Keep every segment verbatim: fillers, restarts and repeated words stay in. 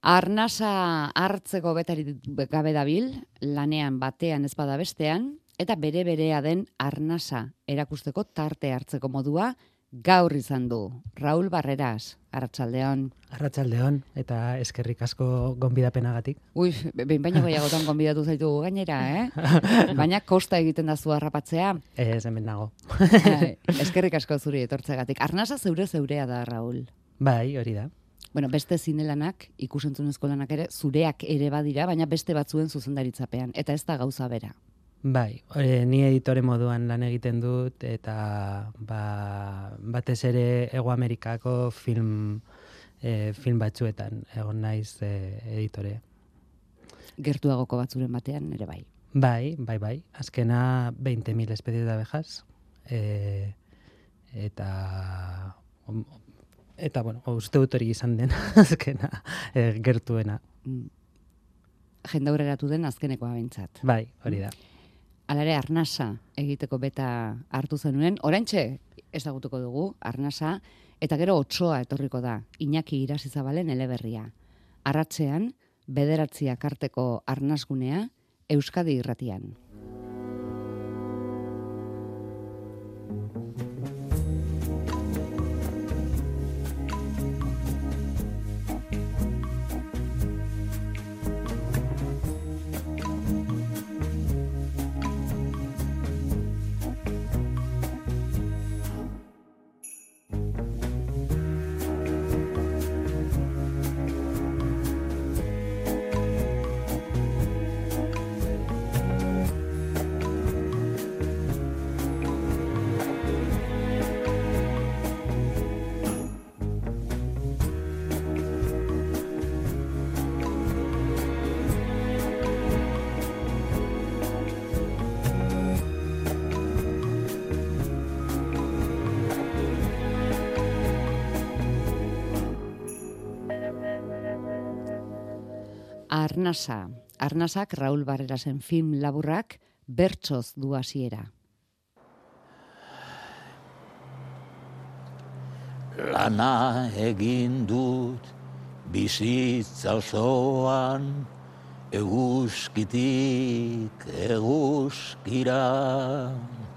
Arnasa hartzeko betari gabe dabil, lanean batean ez bada bestean, eta bere berea den arnasa erakusteko tarte hartzeko modua gaur izan du. Raúl Barreras, arratsaldeon. Arratsaldeon, eta eskerrik asko gonbidapenagatik. Ui, behin baina goiagotan gonbidatu zaitugu gainera, eh? Baina kosta egiten da zu harrapatzea. Ez, hemen nago. Eskerrik asko zuri etortzegatik. Arnasa zeure zeurea da, Raúl. Bai, hori da. Bueno, beste zinelanak, ikusentzunezko lanak ere, zureak ere badira, baina beste batzuen zuzendaritzapean, eta ez da gauza bera. Bai, e, ni editore moduan lan egiten dut, eta ba, batez ere Hego Amerikako film, e, film batzuetan egon naiz e, editore. Gertuagoko batzuren batean ere bai. Bai, bai, bai. Azkena veinte mil especies de abejas, e, eta... Eta, bueno, uste dut hori izan den, azkena, e, gertuena. Jendaurreratu den azkenekoa behintzat. Bai, hori da. Alare, arnasa egiteko beta hartu zenuen. Oraintxe ezagutuko dugu, arnasa, eta gero otsoa etorriko da, Iñaki Irasizabalen eleberria. Arratsean, bederatziak arteko arnasgunea, Euskadi Irratian. Arnasa. Arnasak Raúl Barrerasen film laburrak bertsoz du hasiera. Lana egin dut bizitza osoan, eguzkitik eguzkira.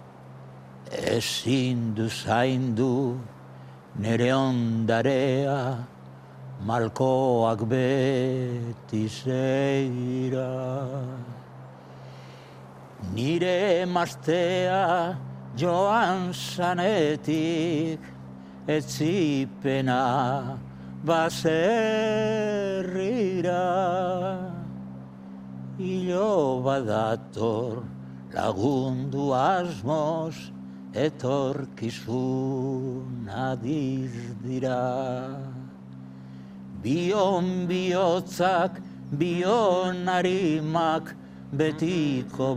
Ezin du zaindu nere ondarea, malkoak beti zeira. Nire emaztea joan zanetik, etzipena baserrira. Ilo badator lagundu asmoz, etorkizun adiz dira. Bion bihotzak, bion harimak, betiko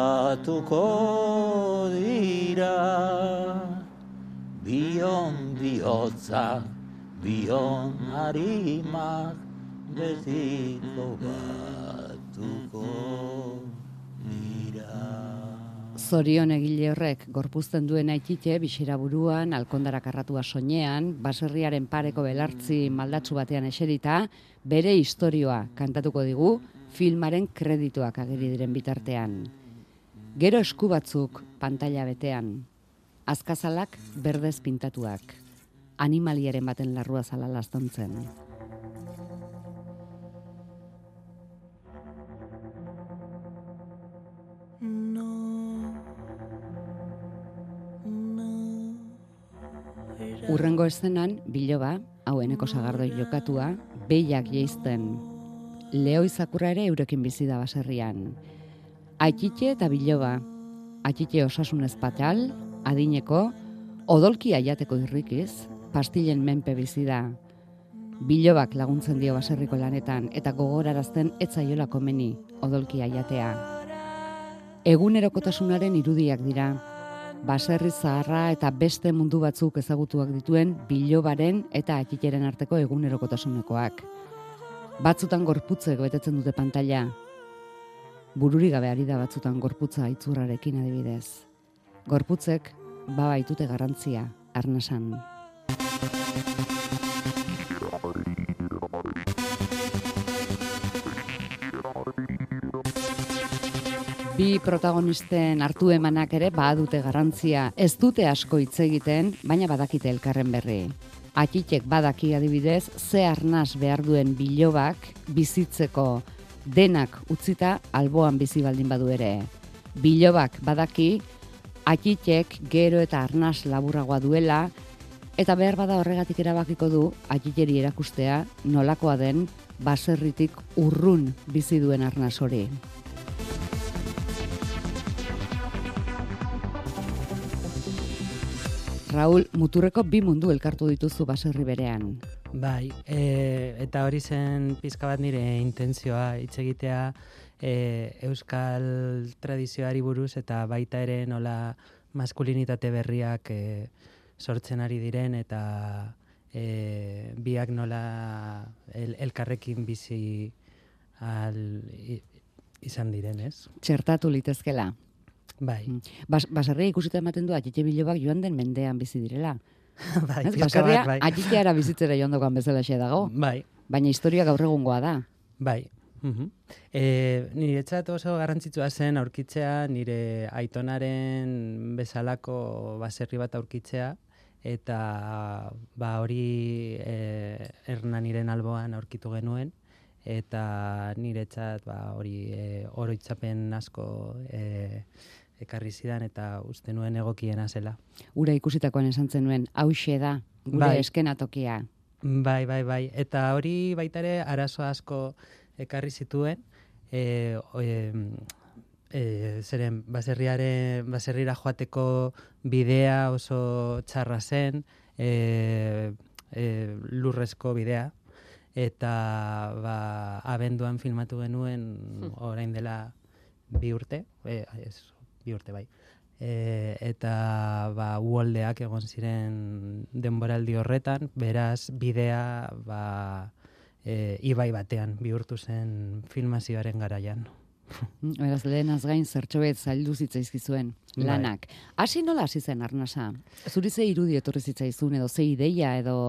batuko dira. Bion bihotzak, bion harimak, betiko batuko dira. Zorion egile horrek gorpuzten duen aitite, bisera buruan, alkondarak arratua soinean, baserriaren pareko belartzi maldatsu batean eserita, bere istorioa kantatuko digu, filmaren kredituak ageri diren bitartean. Gero esku batzuk pantaila betean, azkazalak berdez pintatuak, animaliaren baten larrua zala lastontzen. Urrengo eszenan, biloba, hau eneko sagardoi jokatua, behiak jeizten. Leo izakurra ere eurekin bizi da baserrian. Aitite eta biloba, aitite osasunez patal, adineko, odolkia jateko irrikiz, pastilen menpe bizi da. Bilobak laguntzen dio baserriko lanetan eta gogorarazten etzaiola komeni odolkia jatea. Egunerokotasunaren irudiak dira. Baserri zaharra eta beste mundu batzuk ezagutuak dituen bilobaren eta atiteren arteko egunerokotasunekoak. Batzutan gorputzek betetzen dute pantaila. Bururi gabe ari da batzutan gorputza itzurrarekin adibidez. Gorputzek babaitute garrantzia arnasan. Bi protagonisten hartu emanak ere badute garrantzia. Ez dute asko hitz egiten, baina badakite elkarren berri. Atxitek badaki adibidez, ze arnas behar duen bilobak bizitzeko denak utzita alboan bizi baldin badu ere. Bilobak badaki, atxitek gero eta arnas laburragoa duela, eta behar bada horregatik erabakiko du atxiteri erakustea nolakoa den baserritik urrun bizi duen arnas hori. Raul, muturreko bi mundu elkartu dituzu baserri berean. Bai, e, eta hori zen pizka bat nire intentzioa hitz egitea e, euskal tradizioari buruz eta baita ere nola maskulinitate berriak e, sortzen ari diren eta e, biak nola el, elkarrekin bizi al, izan diren, ez? Txertatu litezkela. Bai. Bas, baserria ikusita ematen du atxitxe bilobak joan den mendean bizi direla. Bai, Ez, pizka baserria bat, bai. atxitxeara bizitzera joan dokan bezalaxe dago. Bai, Baina historia gaur egungoa da. bai. Mhm. E, niretzat oso garrantzitsua zen aurkitzea nire aitonaren bezalako baserri bat aurkitzea eta ba hori e, Hernaniren alboan aurkitu genuen eta niretzat ba hori e, oroitzapen asko e, ekarri zidan eta uste nuen egokiena zela. Ura ikusitakoan esan zenuen, hauxe da, gure Bai. eskenatokia. Bai, bai, bai. Eta hori baita ere arazo asko ekarri zituen, e, e, e, zeren baserriaren, baserrira joateko bidea oso txarra zen, e, e, lurrezko bidea, eta ba, abenduan filmatu genuen orain dela bi urte, e, ez, bi urte bai. E, eta ba, uholdeak egon ziren denboraldi horretan, beraz bidea ba, e, ibai batean bihurtu zen filmazioaren garaian. Beraz, lehenaz gain zertxobet zaildu zitzaizkizuen lanak. Hasi nola hasi zen arnasa? Zuri ze irudi etorri zitzaizun edo ze ideia edo...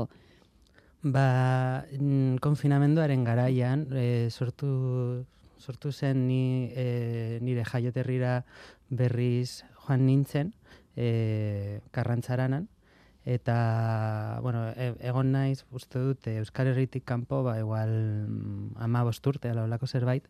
Ba, mm, konfinamenduaren garaian e, sortu, sortu zen ni, e, nire jaioterrira berriz joan nintzen, e, Karrantzaranan, eta, bueno, e, egon naiz, uste dut, Euskal Herritik kanpo, ba, igual hamabost urte, ala holako zerbait,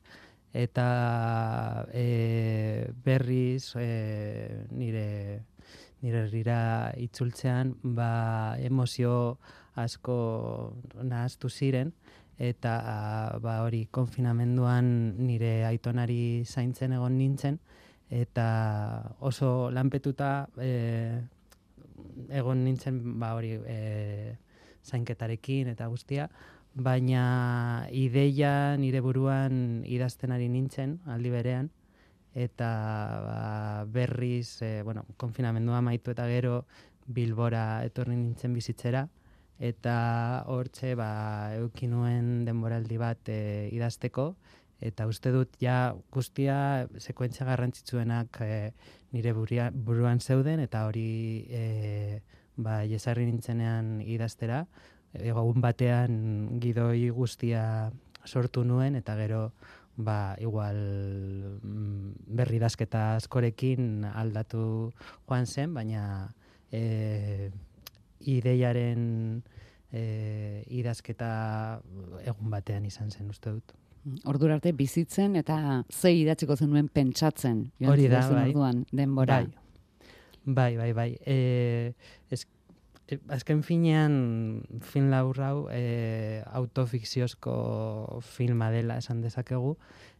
eta e, berriz e, nire, nire herrira itzultzean, ba, emozio asko nahaztu ziren, eta ba, hori konfinamenduan nire aitonari zaintzen egon nintzen, eta oso lanpetuta e, egon nintzen ba, hori e, zainketarekin eta guztia, baina ideia nire buruan idazten ari nintzen aldi berean, eta ba, berriz e, bueno, konfinamendua amaitu eta gero Bilbora etorri nintzen bizitzera, eta hortxe ba, eduki nuen denboraldi bat e, idazteko, eta uste dut ja guztia sekuentzia garrantzitsuenak e, nire buria, buruan zeuden, eta hori e, ba, jesarri nintzenean idaztera, egun batean gidoi guztia sortu nuen, eta gero ba, igual berri idazketa askorekin aldatu joan zen, baina e, ideiaren e, idazketa egun batean izan zen, uste dut. Ordura arte bizitzen eta ze idatziko zenuen pentsatzen. Hori da, bai. Orduan, denbora. Bai, bai, bai. bai. E, ez, e, azken finean film labur hau e, autofikziozko filma dela esan dezakegu,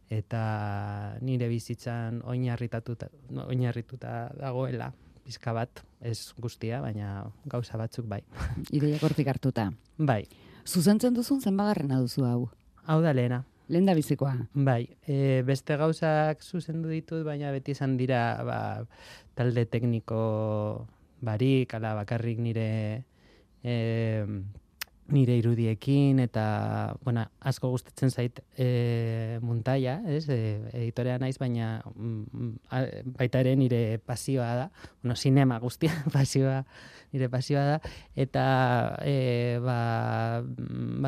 eta nire bizitzan oinarrituta, oinarrituta dagoela. Pizka bat, ez guztia, baina gauza batzuk bai. Ideiak hortik hartuta. Bai. Zuzentzen duzun zenbagarrena duzu hau? Hau da lehena. Lehen da bizikoa. Bai, e, beste gauzak zuzendu ditut, baina beti izan dira ba, talde tekniko barik, ala bakarrik nire e, nire irudiekin, eta bueno, asko gustatzen zait e, muntaia, ez? E, editorea naiz, baina mm, a, baita ere nire pasioa da, bueno, sinema guztia pasioa, nire pasioa da, eta e, ba,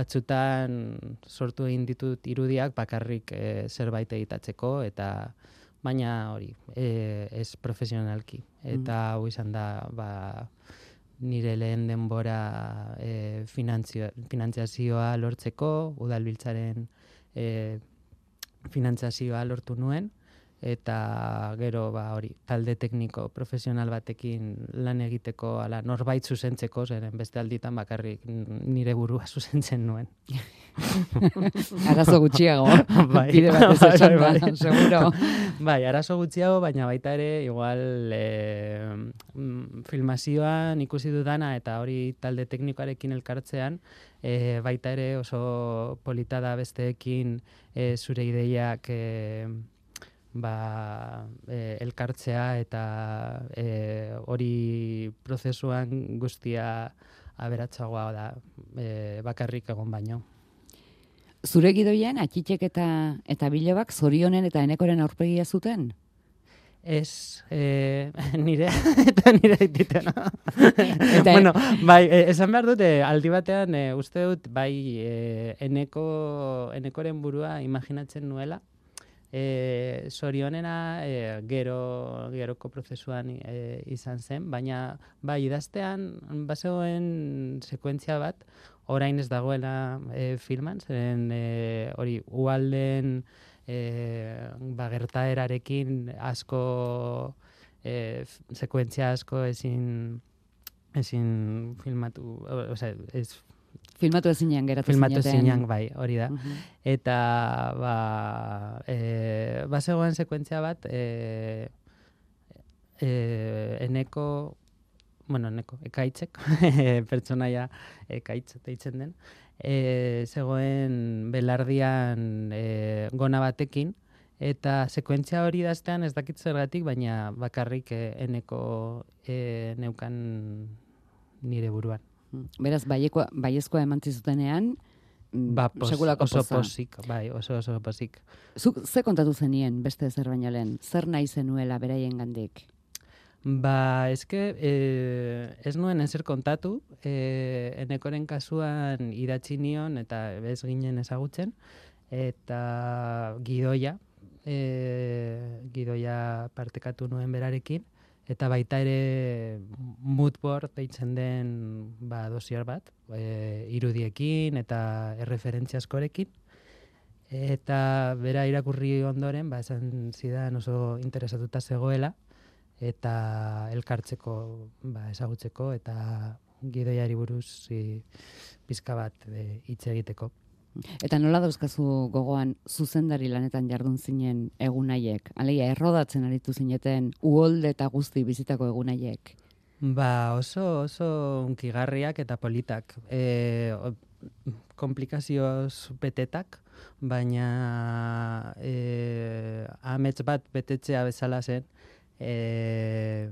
batzutan sortu egin ditut irudiak bakarrik e, zerbait editatzeko, eta baina hori, e, ez profesionalki. Eta hau izan da, ba, nire lehen denbora e, finantziazioa lortzeko, udalbiltzaren e, finantziazioa lortu nuen, eta gero ba hori talde tekniko profesional batekin lan egiteko ala norbait zuzentzeko, zeren beste alditan bakarrik nire burua zuzentzen nuen. Arazo gutxiago, bai, bide batez esan da, bai, seguro. Bai, arazo gutxiago, baina baita ere, igual e, filmazioan ikusi dudana eta hori talde teknikoarekin elkartzean, e, baita ere oso polita da besteekin e, zure ideiak e, ba, e, elkartzea eta e, hori prozesuan guztia aberatsagoa da e, bakarrik egon baino. Zure gidoian, Atxitek eta, eta Bilobak zorionen eta enekoren aurpegia zuten? Ez, e, nire eta nire ditena. Eta, bueno, bai, esan behar dut, aldi batean, e, uste dut, bai, e, eneko, enekoren burua imaginatzen nuela, E, zorionena e, gero, geroko prozesuan e, izan zen, baina bai idaztean bazegoen sekuentzia bat, orain ez dagoela e, filman, zeren e, hori uhalden e, ba, gertaerarekin asko e, sekuentzia asko ezin ezin filmatu, osea, ez Filmatu ezinean geratu Filmatu zineten. ezinean, bai, hori da. Uh-huh. Eta, ba, e, bazegoen sekuentzia bat, e, e, eneko, bueno, eneko, ekaitzek, pertsonaia ekaitz deitzen den, e, zegoen belardian e, gona batekin, eta sekuentzia hori daztean ez dakit zergatik, baina bakarrik e, eneko e, neukan nire buruan. Beraz, baiezkoa, baiezkoa eman zizutenean, ba, pos, sekulako oso poza. posik, bai, oso oso posik. Zuk ze kontatu zenien beste zer baino lehen? Zer nahi zenuela beraien gandik? Ba, eske, e, ez nuen ezer kontatu, e, enekoren kasuan idatzi nion eta ez ginen ezagutzen, eta gidoia, e, gidoia partekatu nuen berarekin, eta baita ere moodboard deitzen den ba, dosier bat, e, irudiekin eta erreferentzia askorekin. Eta bera irakurri ondoren, ba, esan zidan oso interesatuta zegoela, eta elkartzeko ba, ezagutzeko, eta gidoiari buruz zi, pizka bat e, hitz egiteko. Eta nola dauzkazu gogoan zuzendari lanetan jardun zinen egunaiek? Alegia, errodatzen aritu zineten uholde eta guzti bizitako egunaiek? Ba, oso, oso unkigarriak eta politak. E, komplikazioz betetak, baina e, amets bat betetzea bezala zen. E,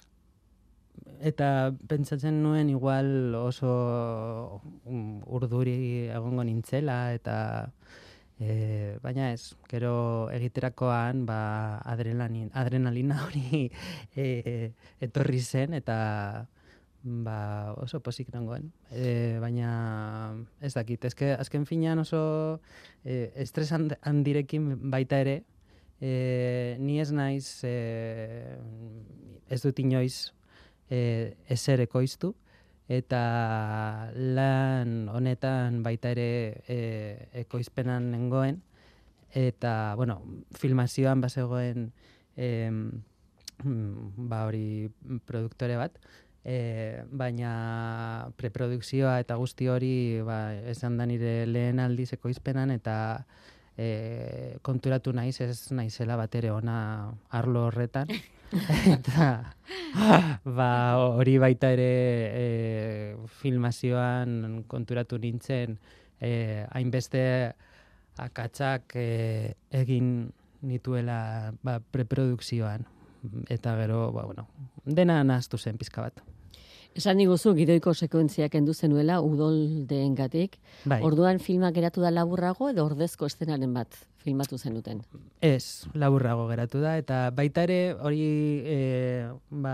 Eta pentsatzen nuen igual oso um, urduri egongo nintzela, eta e, baina ez, gero egiterakoan ba, adrenalina, adrenalina hori e, etorri zen, eta ba, oso pozik nengoen. E, baina ez dakit, ezke, azken finean oso e, estres handirekin baita ere, e, ni ez naiz, e, ez dut inoiz, E, ezer ekoiztu, eta lan honetan baita ere e, ekoizpenan nengoen, eta, bueno, filmazioan bazegoen e, ba hori produktore bat, e, baina preprodukzioa eta guzti hori ba, esan da nire lehen aldiz ekoizpenan, eta e, konturatu naiz ez naizela bat ere ona arlo horretan. Eta ba, hori baita ere e, filmazioan konturatu nintzen e, hainbeste akatsak e, egin nituela ba, preprodukzioan, eta gero ba, bueno, dena nahaztu zen pizka bat. Esan diguzu, gidoiko sekuentziak kendu zenuela udoldeengatik. Bai. Orduan filmak geratu da laburrago edo ordezko eszenaren bat filmatu zenuten? Ez, laburrago geratu da, eta baita ere hori e, ba,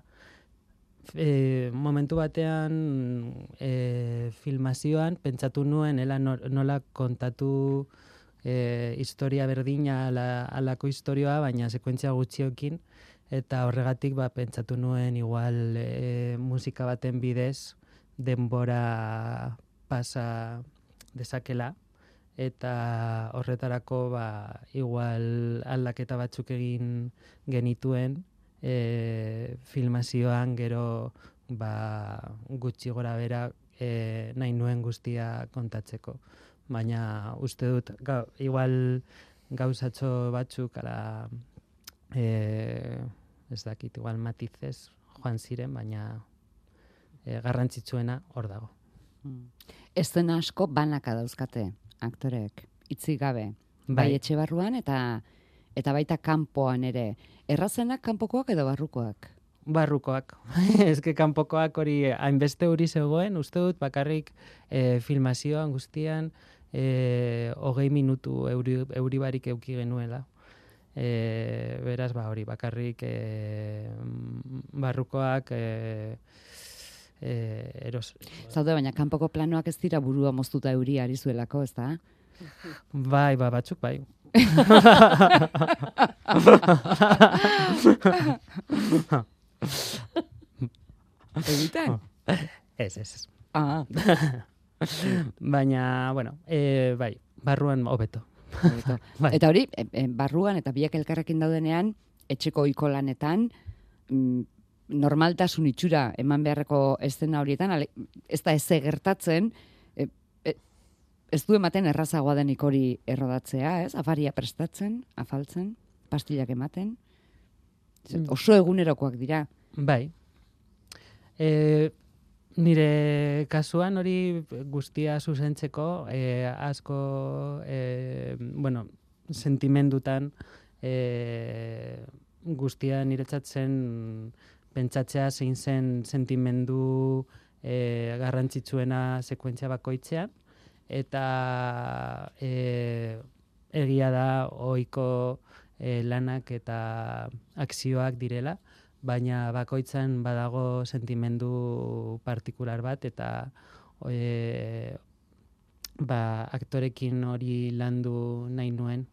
e, momentu batean e, filmazioan pentsatu nuen ela nola kontatu e, historia berdina ala, alako historioa, baina sekuentzia gutxiokin, eta horregatik ba, pentsatu nuen igual e, musika baten bidez denbora pasa dezakela, eta horretarako ba, igual aldaketa batzuk egin genituen e, filmazioan gero ba, gutxi gora bera e, nahi nuen guztia kontatzeko. Baina uste dut, ga, igual gauzatxo batzuk ala, e, ez dakit, igual matizez joan ziren, baina e, garrantzitsuena hor dago. Eszena asko banaka dauzkate aktoreek, hitzik gabe. Bai, Bai. etxe barruan eta eta baita kanpoan ere. Errazenak kanpokoak edo barrukoak? Barrukoak. Eske kanpokoak hori hainbeste hori zegoen, uste dut bakarrik e, filmazioan guztian e, hogei minutu euri, euri barik euki genuela. E, beraz, ba, hori bakarrik e, barrukoak e, e, eros. Zaude, baina kanpoko planoak ez dira burua moztuta euri ari zuelako, ez da? Bai, ba, batzuk bai. Egiten? Ez, ez, ez. Ah, Baina, bueno, e, bai, barruan hobeto. hobeto. Bai. Eta hori, e, e, barruan eta biak elkarrekin daudenean, etxeko ohiko lanetan, mm, normaltasun itxura eman beharreko eszena horietan, ale, ez da ez gertatzen, e, e, ez du ematen errazagoa denik hori errodatzea, ez? Afaria prestatzen, afaltzen, pastillak ematen. Mm. Oso egunerokoak dira. Bai. E, nire kasuan hori guztia zuzentzeko e, asko e, bueno, sentimendutan e, guztia niretzatzen pentsatzea zein zen sentimendu e, garrantzitsuena sekuentzia bakoitzean, eta e, egia da ohiko e, lanak eta akzioak direla, baina bakoitzan badago sentimendu partikular bat, eta e, ba, aktorekin hori landu nahi nuen.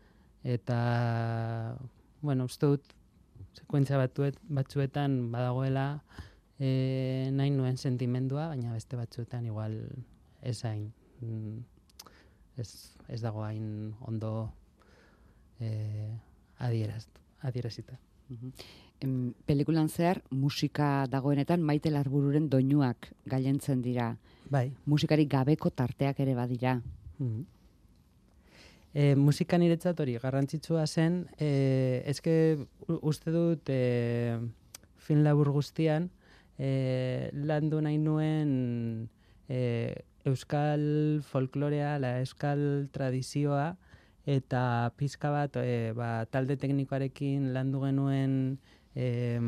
Eta, bueno, uste dut, sekuentzia batuet, batzuetan badagoela e, nahi nuen sentimendua, baina beste batzuetan igual ez hain, mm, ez, ez dago hain ondo e, adieraz, adierazita. Em, pelikulan zehar musika dagoenetan Maite Larbururen doinuak gailentzen dira. Bai. Musikari gabeko tarteak ere badira. Mm. E, musika niretzat hori garrantzitsua zen, e, eske u- uste dut e, film labur guztian e, landu nahi nuen e, euskal folklorea, la euskal tradizioa, eta pizka bat e, ba, talde teknikoarekin landu genuen e,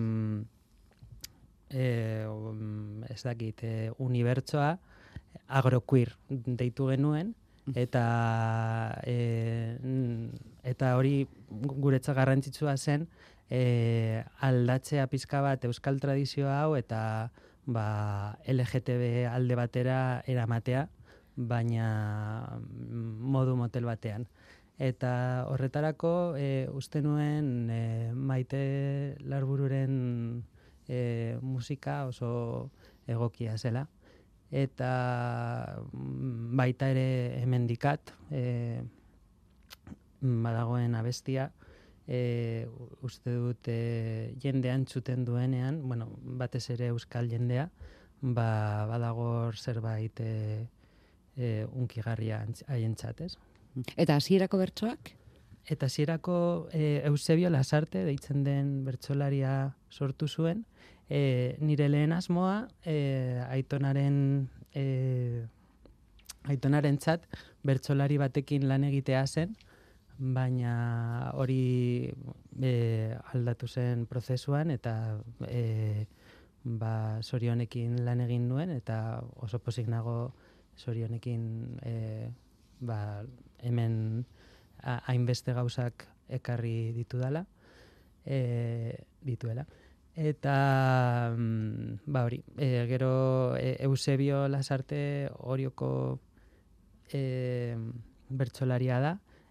e, um, ez dakit, e, unibertsoa agroqueer deitu genuen, eta e, eta hori guretzat garrantzitsua zen e, aldatzea pizka bat euskal tradizio hau eta ba, L G T B alde batera eramatea, baina modu motel batean. Eta horretarako e, uste nuen e, Maite Larbururen e, musika oso egokia zela. Eta baita ere hemendikat e, badagoen abestia, e, uste dut e, jende antzuten duenean, bueno, batez ere euskal jendea, ba, badagor zerbait e, e, unkigarria haientzat, ez? Eta hasierako bertsoak? Eta hasierako e, Eusebio Lasarte deitzen den bertsolaria sortu zuen. E, nire lehen asmoa e, aitonaren e, aitonarentzat bertsolari batekin lan egitea zen, baina hori e, aldatu zen prozesuan, eta e, ba, Sorionekin lan egin nuen, eta oso pozik nago Sorionekin e, ba, hemen a- hainbeste gauzak ekarri ditudala, e, dituela. Eta, mm, ba hori, e, gero e, Eusebio Lasarte Orioko e, bertsolaria da,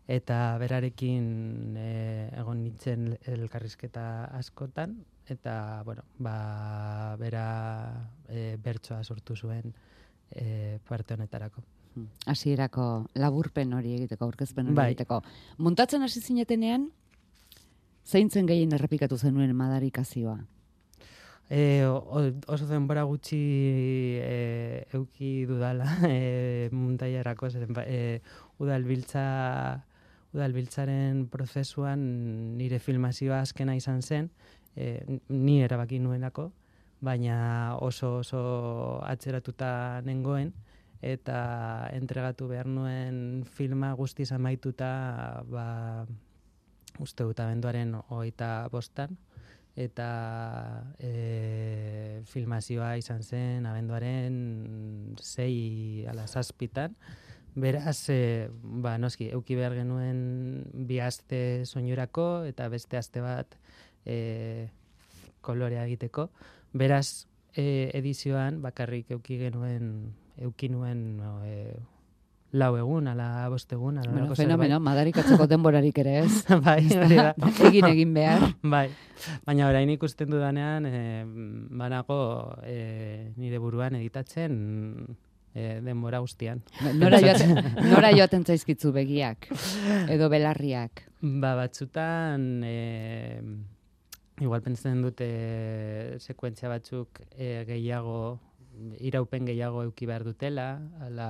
eta berarekin e, egon nintzen elkarrizketa askotan, eta, bueno, ba, bera e, bertsoa sortu zuen e, parte honetarako. Hasierako laburpen hori egiteko, aurkezpen hori Bai. egiteko. Muntatzen hasi zinetenean, zeintzen gehien errepikatu zenuen madarikazioa? E, o- oso denbora gutxi e, euki dudala e, muntaiarako, zeren ba- e, udalbiltza, udalbiltzaren prozesuan nire filmazioa azkena izan zen, e, ni erabaki nuenako, baina oso oso atzeratuta nengoen, eta entregatu behar nuen filma guztiz amaituta, ba, uste dut abenduaren hogeita bostan, eta e, filmazioa izan zen abenduaren sei ala zazpitan. Beraz, e, ba, noski, euki behar genuen bi aste soinurako eta beste aste bat e, kolorea egiteko. Beraz, e, edizioan bakarrik euki genuen, euki nuen no, e, lau egun, ala bost egun, ala Bueno, holako fenomeno, madarikatzeko denborarik ere ez. Bai, hori da. Egin egin behar. Bai, baina orain ikusten dudanean, e, banago e, nire buruan editatzen e, denbora guztian. Nora joaten, nora joaten zaizkitzu begiak, edo belarriak. Ba, batzutan, e, igual pentsatzen dute sekuentzia batzuk e, gehiago, iraupen gehiago euki behar dutela, ala,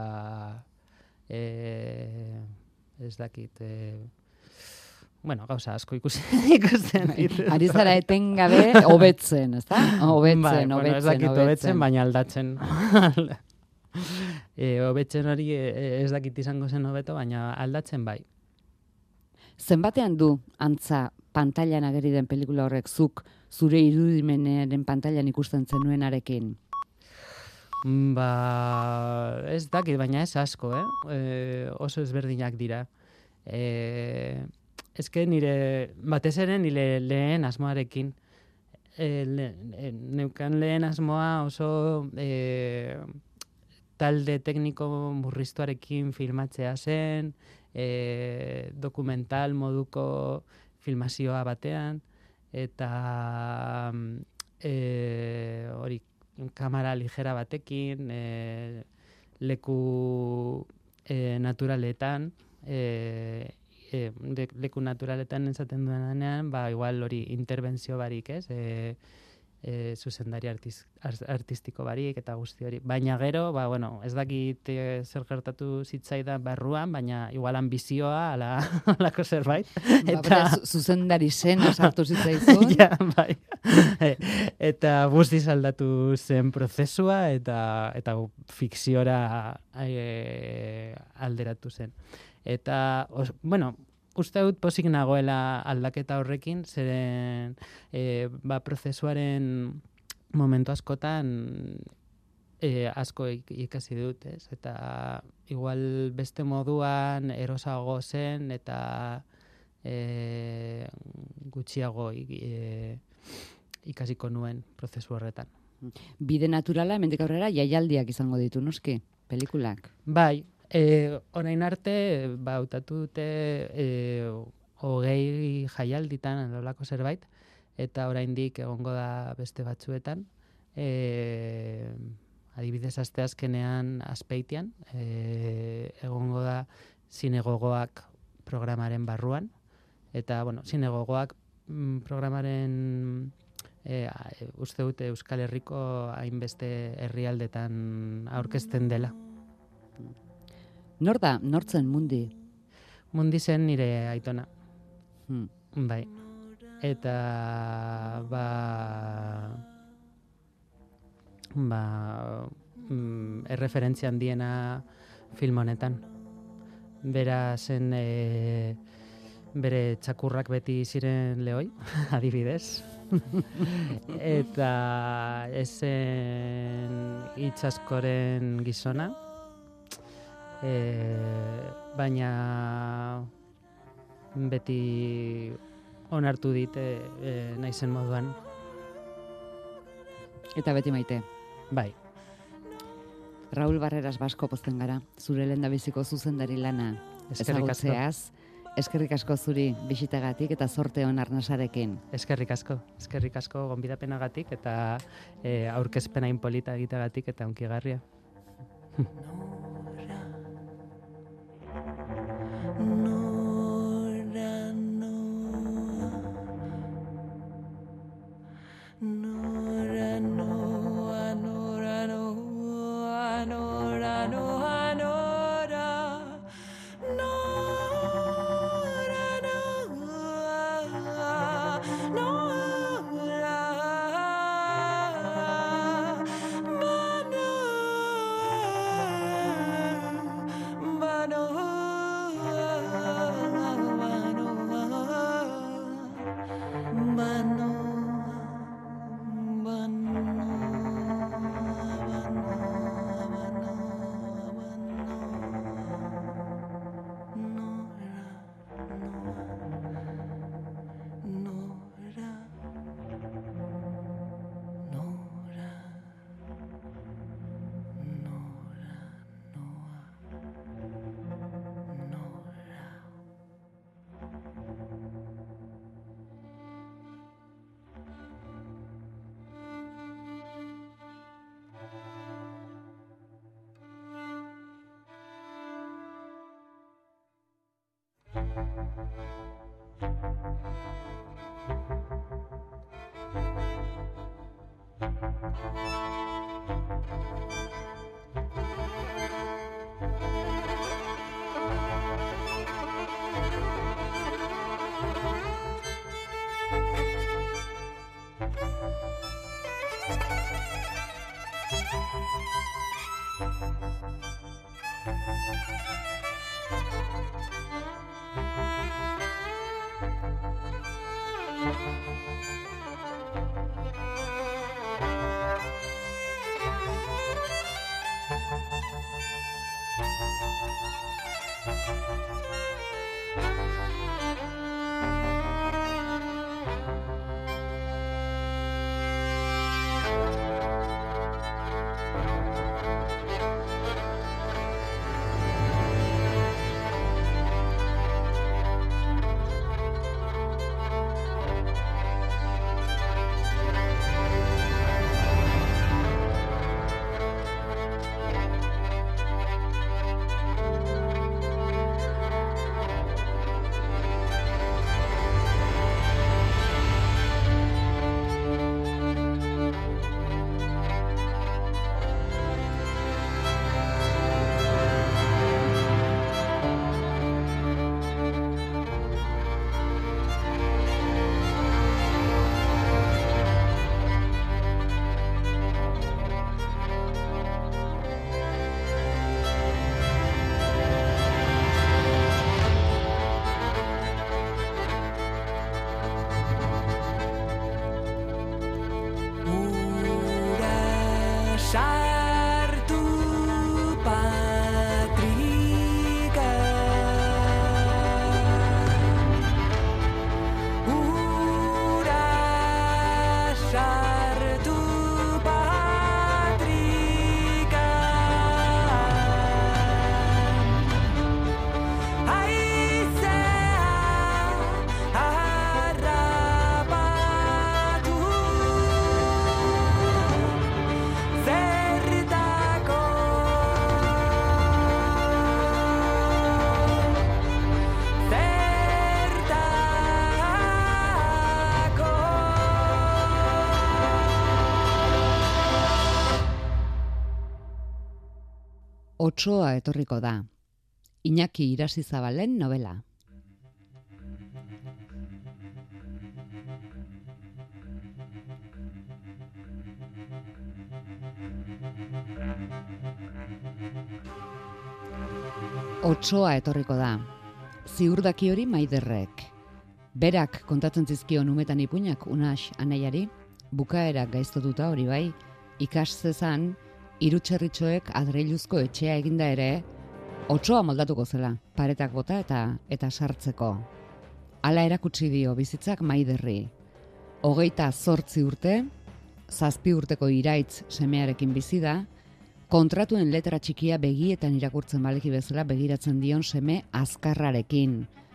e, ez dakit, e, bueno, gauza asko ikusi, ikusten ditut. Ari zara etengabe hobetzen, ezta? Hobetzen, bai, hobetzen, bueno, ez dakit hobetzen, baina aldatzen. e, hobetzen hori e, ez dakit izango zen hobeto, baina aldatzen bai. Zenbatean du antza pantailan ageri den pelikula horrek zuk zure irudimenaren pantailan ikusten zenuenarekin? Ba, ez dakit, baina ez asko, eh? E, oso ezberdinak dira. E, ezke nire, batez ere nire lehen asmoarekin. E, le, e, neukan lehen asmoa oso e, talde tekniko murriztuarekin filmatzea zen, e, dokumental moduko filmazioa batean, eta e, hori kamera ligera batekin, e, leku e, naturaletan, e, e, de, leku naturaletan esaten duenean, ba, igual hori interbentzio barik, ez? E, e, zuzendari artiz, artistiko barik eta guzti hori. Baina gero, ba, bueno, ez dakit e, zer gertatu zitzaidan barruan, baina igual ambizioa, ala, alako zerbait. Ba, eta zuzendari zen sartu zitzaizun. Ja, bai. E, eta guztiz aldatu zen prozesua eta eta fikziora e, alderatu zen. Eta, os, bueno, uste dut pozik nagoela aldaketa horrekin, zeren e, ba, prozesuaren momentu askotan e, asko ik, ikasi dut, ez? Eta igual beste moduan erosago zen eta e, gutxiago e, ikasiko nuen prozesu horretan. Bide naturala, hemendik aurrera, jaialdiak izango ditu, noski, pelikulak. Bai, e, orain arte, ba, hautatu dute e, hogei jaialditan, olako zerbait, eta oraindik egongo da beste batzuetan. E, adibidez, asteazkenean Azpeitian, e, egongo da zinegogoak programaren barruan, eta, bueno, zinegogoak mm, programaren e, uste dute Euskal Herriko hainbeste herrialdetan aurkezten dela. Nor da, nortzen Mundi? Mundi zen nire aitona. Hmm. Bai. Eta ba ba mm, erreferentzia handiena film honetan. Bera zen e, bere txakurrak beti ziren lehoi, adibidez. Eta ezen itxaskoren gizona. E, baina beti onartu dit e, e, naizen moduan. Eta beti maite. Bai. Raúl Barreras Basko pozten gara, zure lehendabiziko zuzendari lana Eskerrik asko. ezagutzeaz, eskerrik asko zuri bisitagatik eta zorte on arnasarekin. Eskerrik asko, eskerrik asko gonbidapenagatik eta e, aurkezpena inpolita egiteagatik eta hunkigarria. Otsoa etorriko da. Iñaki Irasizabalen novela. Otsoa etorriko da. Ziurdaki hori Maiderrek. Berak kontatzen zizkion umetan ipuinak Unax anaiari, bukaera gaiztotuta hori bai, ikas zezan, hiru txerritxoek adreiluzko etxea eginda ere, otsoa moldatuko zela, paretak bota eta eta sartzeko. Hala erakutsi dio bizitzak Maiderri. Hogeita zortzi urte, zazpi urteko iraitz semearekin bizi da, kontratuen letra txikia begietan irakurtzen baleki bezala begiratzen dion seme azkarrarekin.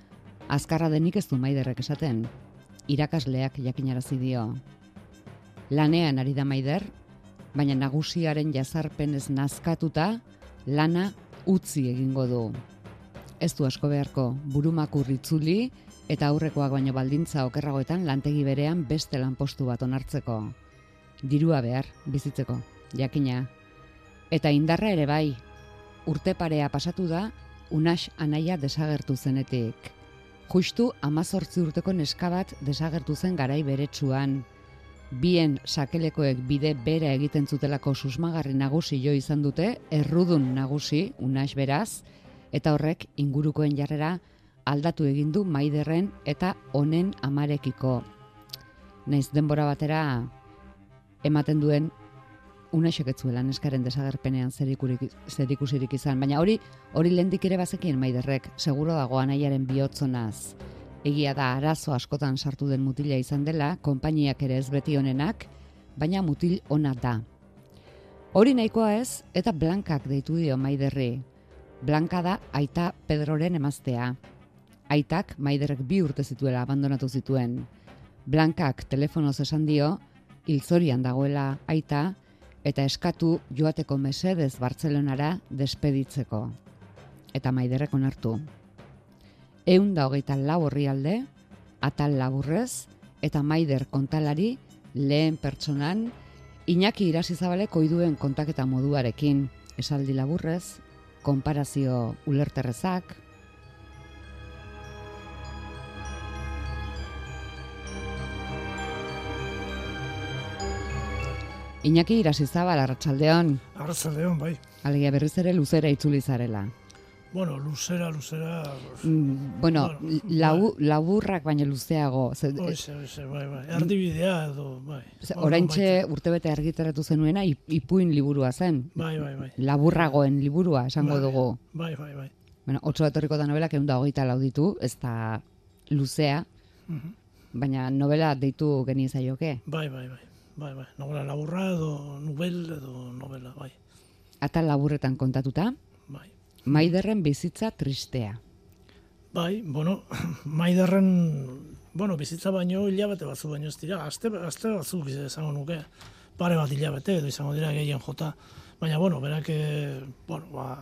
Azkarra denik ez du Maiderrek esaten, irakasleak jakinarazi dio. Lanean ari da Maider, baina nagusiaren jazarpenez nazkatuta lana utzi egingo du. Ez du asko beharko, burumakur itzuli eta aurrekoak baino baldintza okerragoetan lantegi berean beste lanpostu bat onartzeko. Dirua behar, bizitzeko, jakina. Eta indarra ere bai, urte parea pasatu da, Unax anaia desagertu zenetik. Justu amazortzi urteko neska bat desagertu zen garai beretsuan. Bien sakelekoek bide bera egiten zutelako susmagarri nagusi jo izan dute, errudun nagusi, Unax beraz, eta horrek ingurukoen jarrera aldatu egin du Maiderren eta honen amarekiko. Naiz denbora batera ematen duen Unaxek ez zuela neskaren desagerpenean zerikusirik izan, baina hori hori lehendik ere bazekien Maiderrek, seguro dago anaiaren bihotzonaz. Egia da arazo askotan sartu den mutila izan dela, konpainiak ere ez beti honenak, baina mutil ona da. Hori nahikoa ez, eta Blankak deitu dio Maiderri. Blanka da aita Pedroren emaztea. Aitak Maiderrek bi urte zituela abandonatu zituen. Blankak telefonoz esan dio, hilzorian dagoela aita, eta eskatu joateko mesedez Bartzelonara despeditzeko. Eta Maiderrek onartu. Ehun da hogeita lau orrialde, atal laburrez, eta Maider kontalari lehen pertsonan, Iñaki Irasizabalek oiduen kontaketa moduarekin, esaldi laburrez, konparazio ulerterrezak. Iñaki Irasizabal, arratsaldeon. Arratsaldeon, bai. Alegia berriz ere luzera itzuli zarela. Bueno, luzera, luzera... Mm, bueno, bueno lau, bai. Laburrak baina luzeago. Oize, oize, bai, bai. Erdibidea edo, bai. Oraintxe urtebete argitaratu zenuena ipuin liburua zen. Bai, bai, bai. Laburragoen liburua, esango bai, dugu. Bai, bai, bai. Bueno, otso etorriko da novela, ehun eta hogeita lau ditu, ez da luzea, uh-huh. Baina novela deitu genizaioke. Bai, bai, bai. Bai, bai. Novela laburra edo nobel edo novela, bai. Atal laburretan kontatuta? Bai. Maiderren bizitza tristea. Bai, bueno, Maiderren, bueno, bizitza baino hilabete batzu baino ez dira, aste, aste batzuk izango nuke, pare bat hilabete edo izango dira gehien jota, baina, bueno, berak, bueno, ba...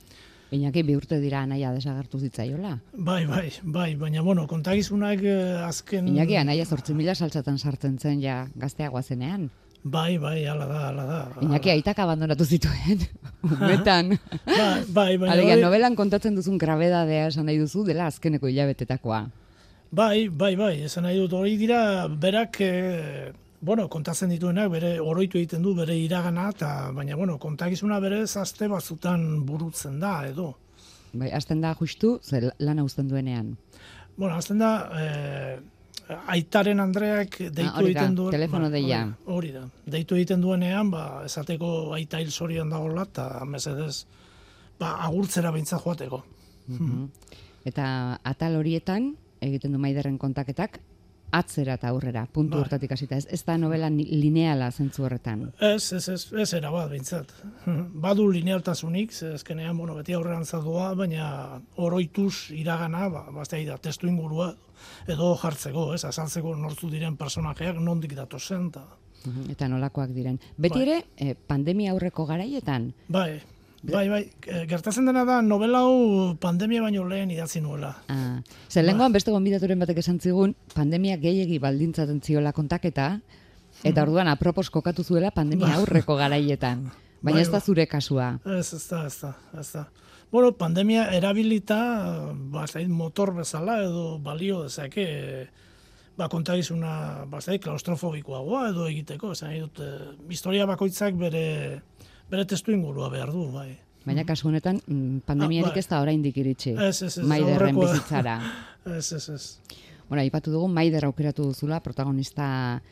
Iñaki bi urte dira anaia desagertu zitzaiola. Bai, bai, bai, baina, bueno, kontagizunak azken... Iñaki anaia zortzi mila saltzatan sartzen zen ja gazteagoa zenean. Bai, bai, ala da, ala da. Iñaki aitak abandonatu zituen, umetan. Bai, bai, baina... Alegia, novelan kontatzen duzun grabedadea esan nahi duzu dela azkeneko hilabetetakoa. Bai, bai, bai, esan nahi dut hori dira, berak, e, bueno, kontatzen dituenak, bere oroitu egiten du, bere iragana, eta, baina, bueno, kontakizuna berez aste batzutan burutzen da, edo. Bai, azten da justu, ze lana uzten duenean. Bueno, azten da... E, Aitaren Andreak deitu ah, egiten duen... Telefono deia. Hori da. Deitu egiten duenean, ba, esateko aita hil zorian dagoela, eta mesedez, ba, agurtzera behintzat joateko. Mm-hmm. Eta atal horietan, egiten du Maiderren kontaketak, atzera eta aurrera, puntu hortatik hasita. Ez, ez da novela lineala zentzu horretan. Ez, ez, ez, ez era bat, behintzat. Badu linealtasunik, ezkenean, bueno, beti aurrean zadoa, baina oroituz iragana, ba, bazte da, testu ingurua, edo jartzeko, ez, azaltzeko nortzu diren personajeak nondik datozen. Ta... Eta nolakoak diren. Beti bai. Ere, eh, pandemia aurreko garaietan? Bai, bai, bai. Gertatzen dena da, novela hau pandemia baino lehen idatzi nuela. Ah. Zer lengoan beste gonbidaturen batek esan zigun, pandemia gehiegi baldintzaten ziola kontaketa, eta orduan apropos kokatu zuela pandemia aurreko garaietan. Baina ez da zure kasua. Ez, ez da, ez da, ez da. Bueno, pandemia erabilita, ba, motor bezala edo balio dezake, ba, kontagizuna, ba, klaustrofobikoagoa edo egiteko, esan dut, historia bakoitzak bere, bere testu ingurua behar du, bai. Baina kasu honetan, pandemiarik ah, bai. Ez da oraindik iritsi. Ez, ez, ez. Maiderren bizitzara. Ez, ez, ez. Bueno, aipatu dugu Maider aukeratu duzula, protagonista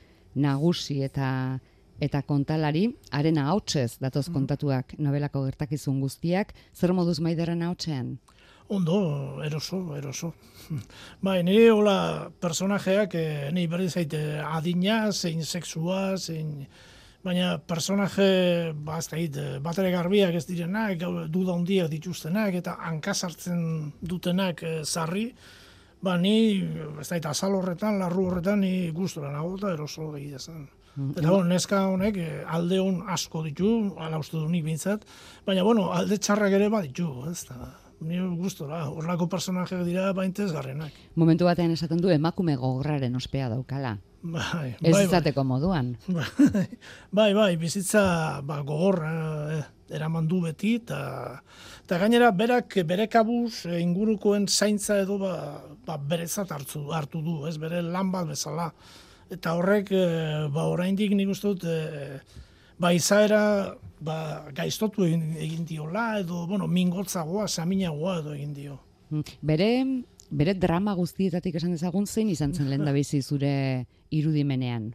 nagusi eta eta kontalari, haren ahotsez datoz kontatuak novelako gertakizun guztiak, zer moduz Maiderren ahotsean? Ondo, eroso, eroso. Bai, nire hola personajeak, nire berdin zaite adina, zein sexua, zein... Baina personaje, ba, ez da, batere garbiak ez direnak, duda hundiak dituztenak, eta hankasartzen dutenak zarri, ba, ni, ez da, azal horretan, larru horretan, ni gustora nago eta eroso egia zen. Eta, bueno, neska honek eh, alde hon asko ditu, ala uste du nik bintzat, baina, bueno, alde txarrak ere baditu, ez da, ni gustora, horrelako personajeak dira baintez garrenak. Momentu batean esaten du emakume gogorraren ospea daukala. Bai, Ez bai, izateko moduan. bai, bai, bai, bizitza ba, gogorra eh, eraman du beti, eta eta gainera berak bere kabuz eh, ingurukoen zaintza edo ba, ba, berezat hartu, hartu du, ez bere lan bat bezala. Eta horrek, eh, ba, oraindik nik uste dut, eh, ba, izaera ba, gaiztotu egin, egin diola, edo, bueno, mingotzagoa, saminagoa edo egin dio. Bere, bere drama guztietatik esan dezagun zein izan zen lehendabizi zure irudimenean?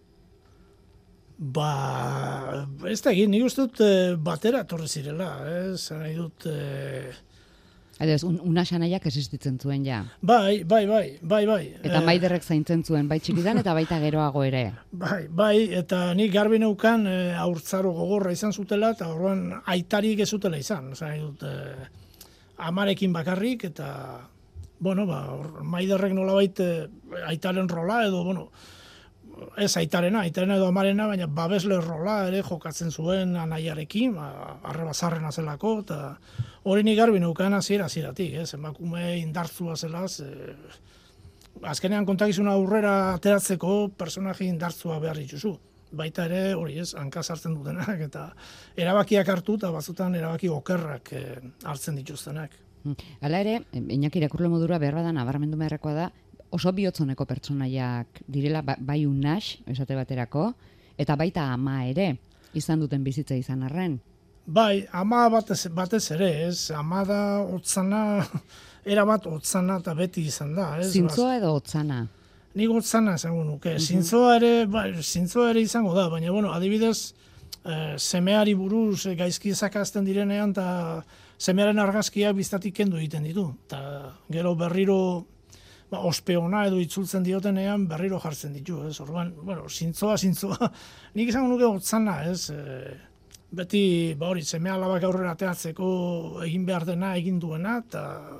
Ba, ez da egin, nik uste dut eh, batera etorri zirela, ez, nahi dut... Eh, Adez, un, una xanaiak existitzen zuen ja. bai, bai, bai, bai, bai. Eta Eh, Maiderrek zaintzen zuen, bai txikidan eta baita geroago ere. Bai, bai, eta nik garbi neukan e, haurtzaro gogorra izan zutela, eta orduan aitarik ez zutela izan. Osa, nahi dut, e, amarekin bakarrik, eta, bueno, ba, or, Maiderrek nolabait e, aitaren rola, edo, bueno, ez aitarena, aitarena edo amarena, baina babesle rola ere jokatzen zuen anaiarekin, ba, arreba zarrena zelako, eta hori nik garbi neukan hasiera hasieratik, ez, emakume indartzua zelaz, e, azkenean kontakizuna aurrera ateratzeko personaje indartzua behar dituzu. Baita ere, hori ez, hanka sartzen dutenak, eta erabakiak hartu, eta batzutan erabaki okerrak e, hartzen dituztenak. Hala ere, Iñaki irakurle modura behar bada nabarmendu beharrekoa da, oso bihotzoneko pertsonaiak direla, ba, bai unax, esate baterako, eta baita ama ere, izan duten bizitza izan arren. Bai, ama batez, batez ere, ez, ama da hotzana, erabat hotzana eta beti izan da. Ez, Zintzoa edo hotzana? Nik hotzana esango nuke, zintzoa ere, bai, zintzoa ere izango da, baina, bueno, adibidez, eh, semeari buruz eh, gaizki zakazten direnean, eta semearen argazkiak biztatik kendu egiten ditu, eta gero berriro, ba, ospeona edo itzultzen diotenean berriro jartzen ditu, ez? Orduan, bueno, zintzoa, zintzoa, nik izango nuke hotzana, ez? E, beti, ba hori, seme alabak aurrera ateratzeko egin behar dena egin duena, eta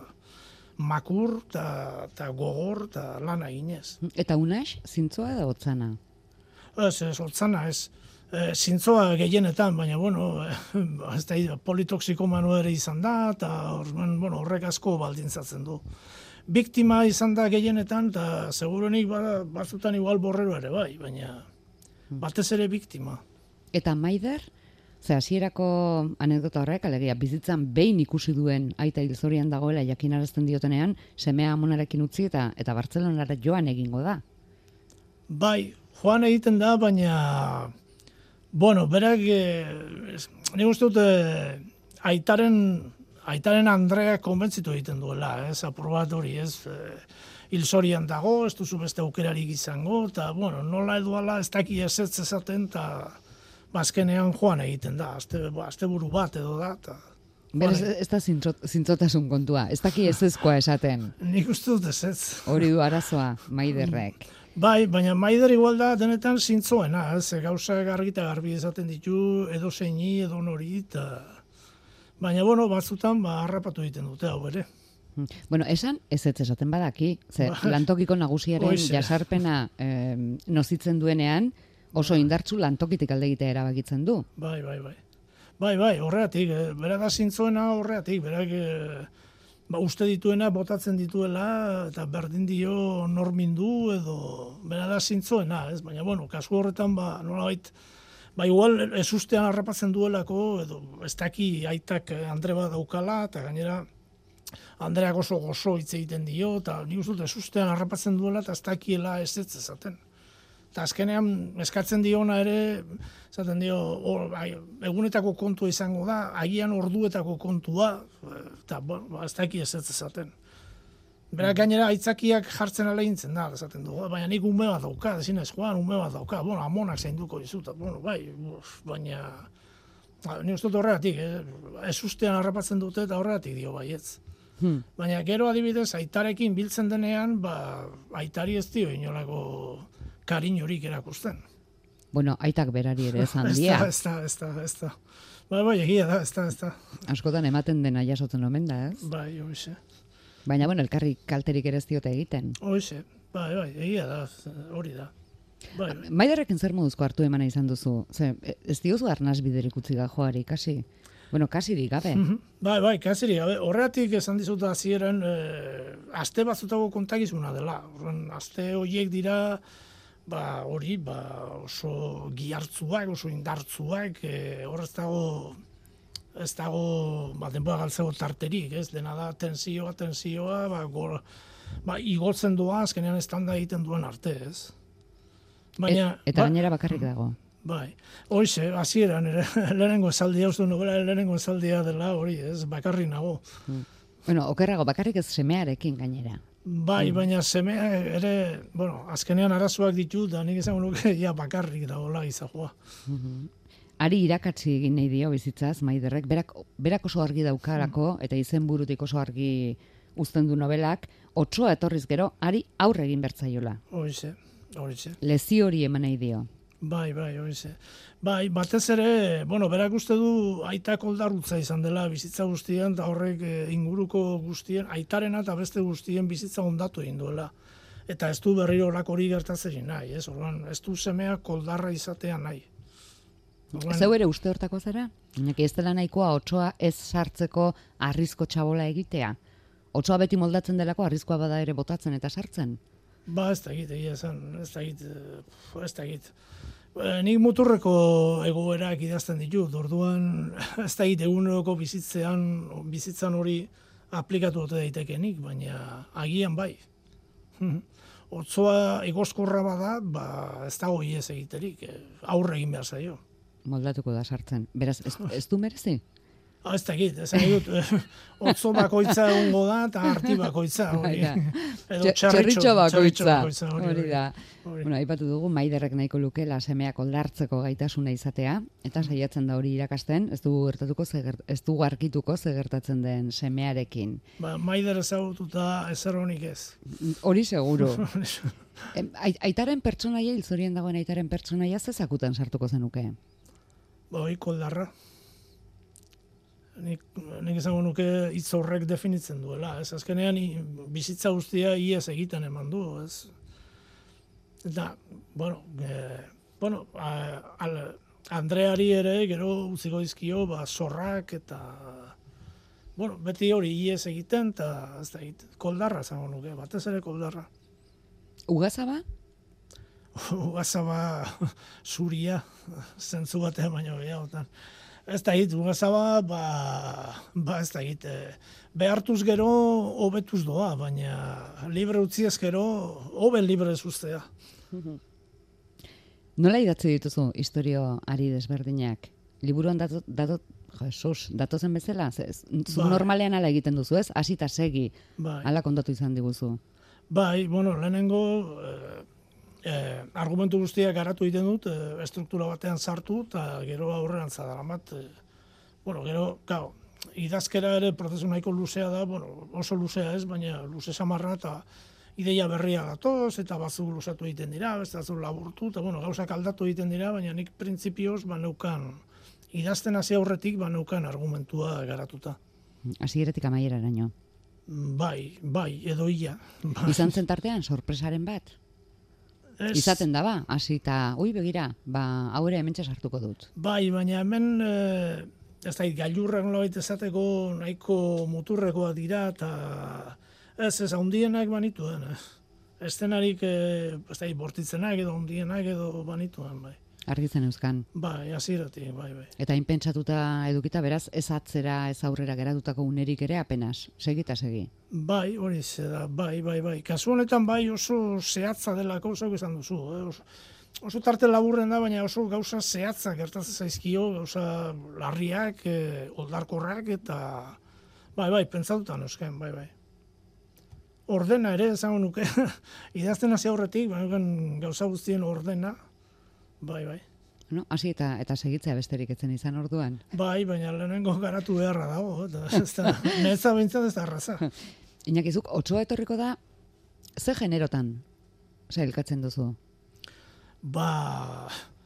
makur, eta gogor, eta lana eginez. Eta unax, zintzoa edo hotzana? Ez, ez, hotzana, ez. E, zintzoa gehienetan, baina, bueno, ez da, politoxiko manu ere izan da, eta orduan, bueno, horrek asko baldintzatzen du. Biktima izan da gehienetan, eta segurenik batzutan igual borrero ere bai, baina batez ere biktima. Eta Maider, ze hasierako anekdota horrek, alegia, bizitzan behin ikusi duen aita hilzorian dagoela jakinarazten diotenean, semea amonarekin utzi eta eta Bartzelonara joan egingo da. Bai, joan egiten da, baina, bueno, berak, eh, nik uste dut, eh, aitaren, aitaren Andrea konbentzitu egiten duela, ez, apur bat hori, ez, eh, hilzorian dago, ez duzu beste aukerarik izango, eta, bueno, nola edoala ez daki ezetz ezaten, eta bazkenean joan egiten da, azte, azte buru bat edo da, eta... Berez, ez da zintzot, zintzotasun kontua, ez daki ezezkoa esaten. Nik uste dut ezetz. Hori du arazoa, Maiderrek. Bai, baina Maider igual da denetan zintzoena, ez, gauza garbi eta garbi esaten ditu, edo zeini, edo nori, eta... Baina, bueno, batzutan, ba, harrapatu egiten dute, hau ere. Bueno, esan, ez ez esaten badaki, ze Bai. lantokiko nagusiaren Hoize. jasarpena eh, nozitzen duenean, oso indartzu lantokitik alde egitea erabakitzen du. Bai, bai, bai. Bai, bai, horreatik, eh, bera da zintzoena horreatik, berak eh, ba, uste dituena botatzen dituela, eta berdin dio normindu edo bera da zintzoena, ez? Baina, bueno, kasu horretan, ba, nolabait, ba, igual ez ustean harrapatzen duelako, edo ez daki aitak Andre bat daukala, eta gainera Andreak oso gozo hitz egiten dio, eta nik uste dut ez ustean harrapatzen duela, eta ez dakiela ez ez ezaten. Eta azkenean eskatzen diona ere, esaten dio, or, bai, egunetako kontua izango da, agian orduetako kontua, eta bueno, ez daki ez ez ezaten. Berak gainera aitzakiak jartzen alegintzen da, esaten du, baina nik ume bat dauka, ezin ez joan, ume bat dauka, bueno, amonak zainduko dizuta, bueno, bai, baina, ni uste dut horregatik, eh? Ez ustean harrapatzen dute eta horregatik dio baietz. Hmm. Baina gero adibidez, aitarekin biltzen denean, ba, aitari ez dio inolako kariñorik erakusten. Bueno, aitak berari ere ez Ez handia. da, ez da, ez da, ez da. Bai, bai, egia da, ez da, ez da. Askotan ematen dena jasotzen omen da, ez? Bai, hoxe. Baina, bueno, elkarri kalterik ere ez diote egiten. Hoize, bai, bai, egia da, hori da. Bai, bai. Maiderrekin zer moduzko hartu emana izan duzu? Ze, ez diozu arnaz biderik utzi da joari, kasi? Bueno, kasirik gabe. Bai, bai, kasirik gabe. Horregatik esan dizut hasieran eh, aste batzutago kontakizuna dela. Horren, aste horiek dira, ba, hori, ba, oso gihartzuak, oso indartzuak, eh, hor ez dago, ez dago, ba, denbora galtzeko tarterik, ez? Dena da, tensioa, tensioa, ba, gor, ba, igotzen doa, azkenean estanda egiten duen arte, ez? Baina, E, eta ba, gainera bakarrik dago. bai, hoize, hasieran ere, lehenengo esaldia, uste nobela lehenengo esaldia dela hori, ez, bakarri nago. Bueno, okerrago, bakarrik ez semearekin gainera. Bai, baina semea ere, bueno, azkenean arazoak ditu, da nik esango nuke, ja bakarrik dagoela izajoa. Ari irakatsi egin nahi dio bizitzaz, Maiderrek, berak, berak oso argi daukarako, eta izenburutik oso argi uzten du nobelak, otsoa etorriz gero, ari aurre egin bertzaiola. Hoize, horize. Lezio hori eman nahi dio. Bai, bai, horize. Bai, batez ere, bueno, berak uste du aitak oldarrutza izan dela bizitza guztien, eta horrek eh, inguruko guztien, aitarena eta beste guztien bizitza ondatu egin duela. Eta ez du berriro hori gertatzen nahi, ez? Orduan, ez du semea koldarra izatea nahi. Orduan, Zeu ere uste hortako zara? Inaki ez dela nahikoa otsoa ez sartzeko arrizko txabola egitea? Otsoa beti moldatzen delako arrizkoa bada ere botatzen eta sartzen? Ba, ez da egit, egia esan, ez da egit, eh, ez da egit. Eh, nik muturreko egoerak idazten ditut, orduan ez da egit eguneroko bizitzean, bizitzan hori aplikatu ote daitekenik, baina agian bai. Otsoa egoskorra bada, ba, ez dago iez egiterik, eh, aurre egin behar zaio. Moldatuko da sartzen. Beraz, ez, ez du merezi? Ah, ez da egit, ez da egit, otzo bakoitza egongo da, eta arti bakoitza, hori. Edo Txe- Txerritxo bakoitza. hori, Hori da. hori. Bueno, aipatu dugu Maiderrek nahiko lukela semeak oldartzeko gaitasuna izatea, eta saiatzen da hori irakasten, ez du gertatuko ze gert- ez du argituko ze gertatzen den semearekin. Ba, Maider ezagututa ezer honik ez. Hori seguru. Em, ai- Aitaren pertsonaia, hilzorien dagoen aitaren pertsonaia ze zakutan sartuko zenuke? Ba, hoi koldarra. Nik, nik esango nuke hitz horrek definitzen duela, ez? Azkenean i- bizitza guztia iez egiten eman du, ez? Eta, bueno, e, bueno, a, al, Andreari ere gero utziko dizkio, ba, zorrak eta, bueno, beti hori iez egiten, eta ez da egiten, koldarra esango nuke, batez ere koldarra. Ugazaba? Ugazaba zuria, zentzu batean baino gehiagotan. Ez da hit, ugazaba, ba, ba ez da hit, behartuz gero hobetuz doa, baina libre utziez gero, hobe libre ez ustea. Nola idatzi dituzu historio ari desberdinak? Liburuan datot, datot, Jesus, datozen bezala? Ze- Zu Bai. normalean ala egiten duzu, ez? Hasita segi, Bai, ala kontatu izan diguzu. bai, bueno, lehenengo eh, eh, argumentu guztiak garatu egiten dut, eh, estruktura batean sartu, eta gero aurrean zadaramat. Eh, bueno, gero, gau, idazkera ere prozesu nahiko luzea da, bueno, oso luzea ez, baina luze samarra eta ideia berria gatoz, eta batzuk luzatu egiten dira, beste batzuk laburtu, eta bueno, gauzak aldatu egiten dira, baina nik printzipioz ba neukan, idazten hasi aurretik ba neukan argumentua garatuta. Hasieratik amaieraraino. Bai, bai, edo ia. Bai. Izan zen tartean sorpresaren bat. Ez- Izaten da ba, hasita, ui begira, ba, hau ere hementxe sartuko dut. Bai, baina hemen, e, ez da, gailurrak nolabait esateko nahiko muturrekoak dira, eta ez, ez, handienak banituen, ez. Estenarik, e, ez da, bortitzenak edo handienak edo banituen, bai. Argitzen euskan. Bai, hasieratik, bai, bai. Eta inpentsatuta edukita, beraz, ez atzera, ez aurrera geratutako unerik ere apenas. Segita segi. Bai, hori ze da, bai, bai, bai. Kasu honetan bai oso zehatza delako, zuk esan duzu, eh? oso, oso tarte laburren da, baina oso gauza zehatza gertatzen zaizkio, gauza larriak, eh, oldarkorrak, eta bai, bai, pentsatuta nosken, bai, bai. Ordena ere, esango nuke, idazten hasi aurretik, baina gauza guztien ordena, bai, bai. No, hasi eta eta segitzea besterik etzen izan orduan. Bai, baina lehenengo garatu beharra dago, eta ez da, netza behintzat ez da arraza. Inakizuk, otsoa etorriko da, ze generotan sailkatzen duzu? Ba,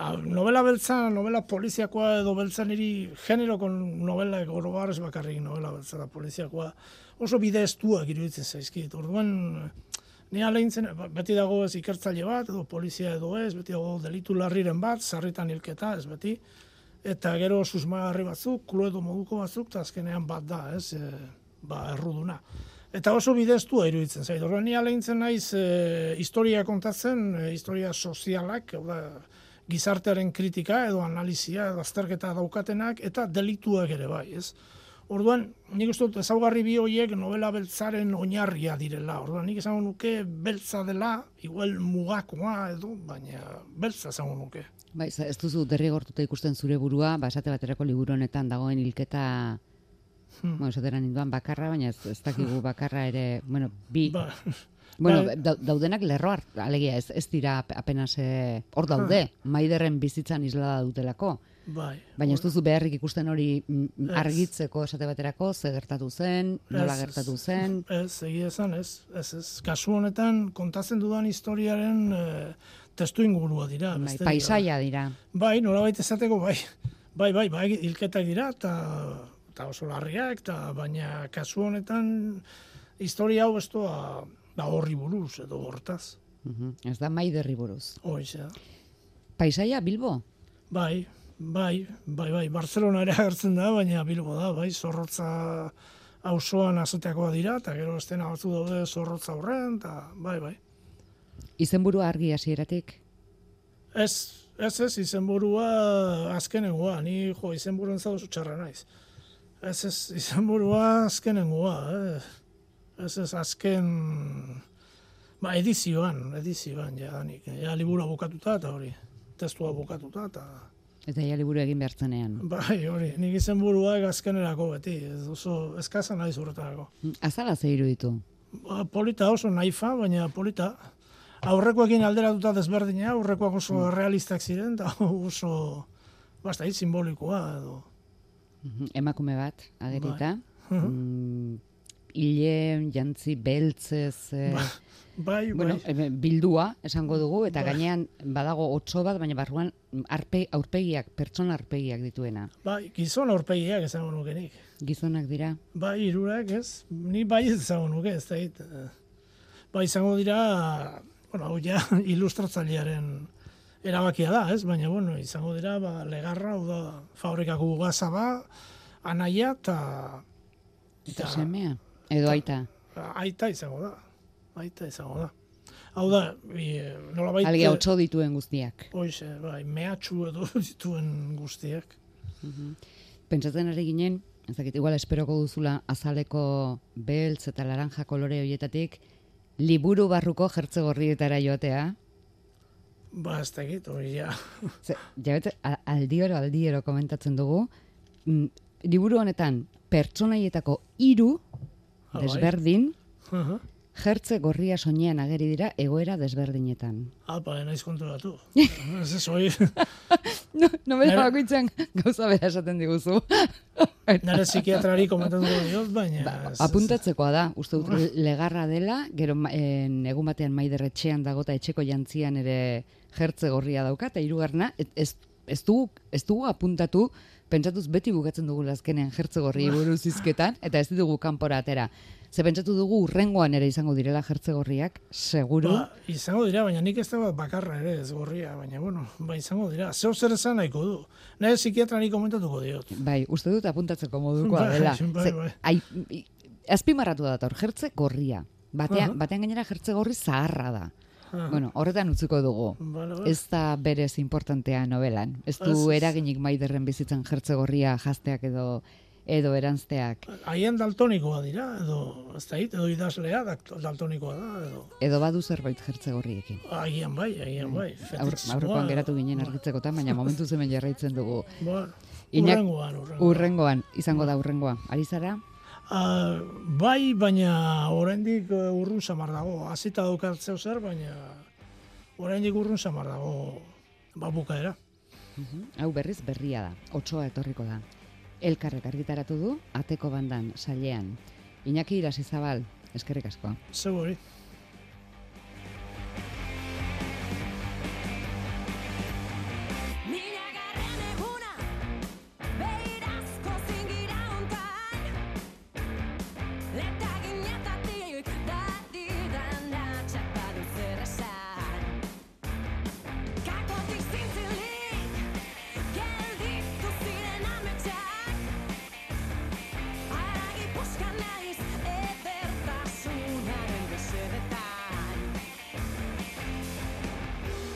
A, novela beltza, novela poliziakoa edo beltza niri generoko novela orogarrez bakarrik novela beltza da poliziakoa oso bide estuak iruditzen zaizkit. Orduan, ni aleintzen, beti dago ez ikertzaile bat, edo polizia edo ez, beti dago delitu larriren bat, sarritan hilketa, ez beti, eta gero susmagarri batzuk, kluedo moduko batzuk, eta azkenean bat da, ez, e, ba, erruduna. Eta oso bide estua iruditzen zait. Orduan, ni aleintzen naiz e, historia kontatzen, e, historia sozialak, hau da, gizartearen kritika edo analizia edo azterketa daukatenak eta delituak ere bai, ez? Orduan, nik uste dut ezaugarri bi horiek novela beltzaren oinarria direla. Orduan, nik esango nuke beltza dela, igual mugakoa edo, baina beltza esango nuke. Bai, ez duzu derrigortuta ikusten zure burua, ba, esate baterako liburu honetan dagoen hilketa, hmm. bueno, esateran induan bakarra, baina ez, ez dakigu bakarra ere, bueno, bi... Ba. Bueno, da, daudenak lerroar, alegia, ez, ez dira apenas hor daude, Maiderren bizitzan islada dutelako. Bai. Baina ez duzu beharrik ikusten hori argitzeko esate baterako, ze gertatu zen, nola ez, gertatu zen. Ez, egia esan, ez, ez, ez. Kasu honetan, kontatzen dudan historiaren e, testu ingurua dira. Bai, paisaia dira. Bai, nolabait esateko, bai, bai, bai, bai, hilketak dira, eta oso larriak, ta, baina kasu honetan, historia hau ez doa, da horri buruz, edo hortaz. Uh-huh. Ez da Maiderri buruz. Hoize. Paisaia Bilbo? Bai, bai, bai, bai, Barcelona ere agertzen da, baina Bilbo da, bai, Zorrotza auzoan azoteakoa dira, eta gero estena batzu daude Zorrotza horren, eta bai, bai. Izenburua argi hasieratik? Ez, ez, ez, izenburua azkenengoa, ni jo, izenburuen zauzu txarra naiz. Ez, ez, izenburua azkenengoa, eh. Ez ez azken, ba, edizioan, edizioan, ja, danik, ja, libura bukatuta, eta hori, testua bukatuta, eta... Eta ja liburu egin behartzenean. Bai, hori, nik izen buruak azkenerako beti, ez oso, eskasa nahi zurretarako. Azala ze iruditu? Ba, polita oso naifa, baina polita. Aurrekoekin alderatuta desberdina, aurrekoak oso mm. realistak ziren, eta oso, basta, hit simbolikoa, edo. Emakume bat, agerita. Bai. Mm, Ile, jantzi, beltzez, eh, bai, bai, bueno, bai. Bildua, esango dugu, eta bai. Gainean badago otso bat, baina barruan arpe, aurpegiak, pertsona aurpegiak dituena. Bai, gizon aurpegiak esango nuke nik. Gizonak dira? Bai, hirurak ez, ni bai ez esango nuke, ez da hit. Bai, izango dira, bueno, hau ja, ilustratzailearen erabakia da, ez? Baina, bueno, izango dira, ba, Legarra, hau da, fabrikako gaza ba, anaia, eta... Eta semea? Edo aita? Aita izango da. Aita izango da. Hau da, nola baita... Algia otso dituen guztiak. Hoize, bai, mehatxu edo dituen guztiak. Uh-huh. Pentsatzen ari ginen, ez dakit, igual esperoko duzula azaleko beltz eta laranja kolore horietatik, liburu barruko jertze gorrietara joatea. Ba, ez dakit, hori ja. Ze, jabete, aldioro, aldioro komentatzen dugu, mm, liburu honetan, pertsonaietako hiru desberdin, uh-huh. jertze gorria soinean ageri dira egoera desberdinetan. Apa, naiz konturatu. Ez ez hori. No, no me da bakoitzen gauza bera esaten diguzu. Nare psikiatrari komentatu diot, baina... Ba, apuntatzekoa da, uste dut Legarra dela, gero en, egun batean Maider etxean dago eta etxeko jantzian ere jertze gorria dauka, eta hirugarrena ez, ez, dugu, ez dugu apuntatu, pentsatuz beti bukatzen dugu azkenean jertze gorri buruz hizketan, eta ez ditugu kanpora atera. Ze pentsatu dugu urrengoan ere izango direla jertze gorriak, seguru? Ba, izango dira, baina nik ez da bakarra ere ez gorria, baina bueno, ba, izango dira. Zeu zer esan nahiko du. Nahi psikiatrari komentatuko diot. Bai, uste dut apuntatzeko modukoa dela. Bai, Ze, bai. ai, azpimarratu da dator, jertze gorria. Batean, Uh-huh. batean gainera jertze gorri zaharra da. Uh-huh. Bueno, horretan utziko dugu. Vale, vale. Ez da berez importantea novelan. Ez du Ez, ez. eraginik Maiderren bizitzan jertze gorria jazteak edo edo eranzteak. Haien daltonikoa dira, edo, ez da hit, edo idazlea daltonikoa da, edo... Edo badu zerbait jertze gorriekin. Agian bai, agian bai. Aur, Fetixismoa, aurrekoan geratu ginen bai. argitzekotan, baina momentu hemen jarraitzen dugu. Bueno, Inak- urrengoan, urrengoan. Urrengoan, izango da urrengoa. Ari zara? Ah, bai, baina oraindik eh, urrun samar dago. Hasita daukat zeu zer, baina oraindik urrun samar dago ba bukaera. Uh-huh. Hau berriz berria da, otsoa etorriko da. Elkarrek argitaratu du, ateko bandan, sailean. Iñaki Irasizabal, eskerrik asko. Zeu hori.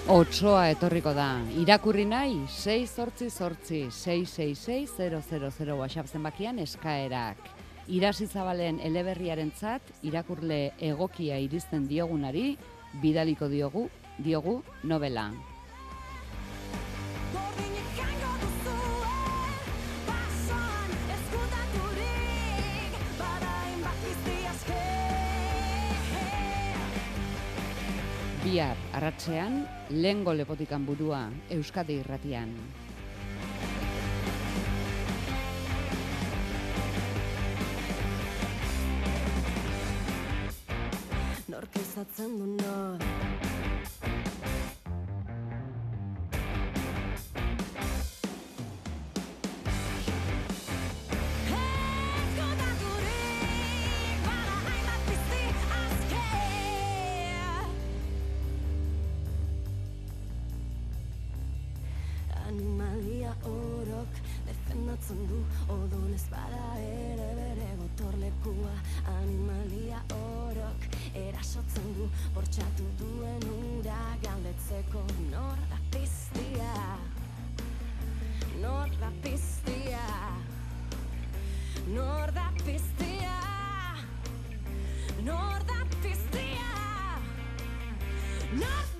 Otsoa etorriko da. Irakurri nahi, sei zortzi zortzi, sei sei sei zero zero zero WhatsApp zenbakian eskaerak. Irasi Zabalen eleberriarentzat irakurle egokia iristen diogunari bidaliko diogu, diogu novela. Bihar arratsean, lehengo lepotikan burua Euskadi Irratian. Nork izatzen du nor Animalia orok defendatzen du odolez bada ere bere gotorlekua. Animalia orok erasotzen du bortxatu duen ura galdetzeko nor da piztia, nor da piztia, nor da piztia, nor da piztia, nor